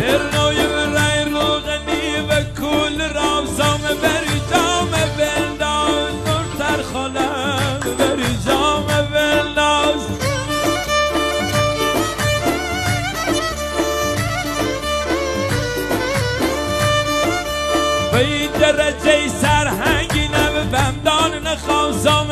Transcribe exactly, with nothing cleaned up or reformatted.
ترنوی برای روغنی و کل رابزام بری جام بلناز نور تر خالم بری جام بلناز به این درجه سرهنگی نبه بمدان نخوام